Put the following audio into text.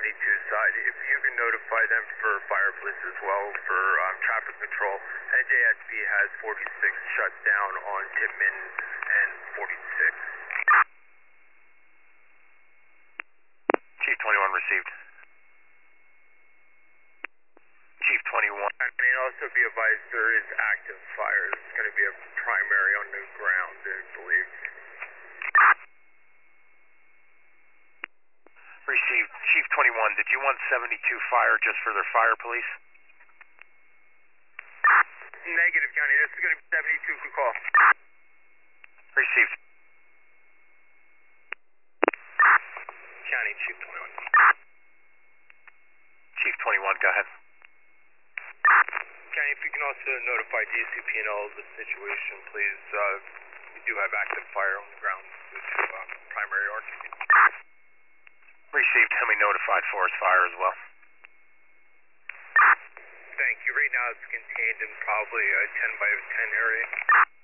side. If you can notify them for fire police as well for traffic control. NJSB has 46 shut down on Tippmann and 46. Chief 21 received. Chief 21. I mean, also be advised there is active fire. It's going to be a primary on the ground, I believe. Received. Chief 21, did you want 72 fire just for their fire police? Negative, County. This is going to be 72. Good call. Received. County, Chief 21. Chief 21, go ahead. County, if you can also notify DCP&L of the situation, please. We do have active fire on the ground due to primary RTD. Received. And we notified forest fire as well. Thank you. Right now it's contained in probably a 10 by 10 area.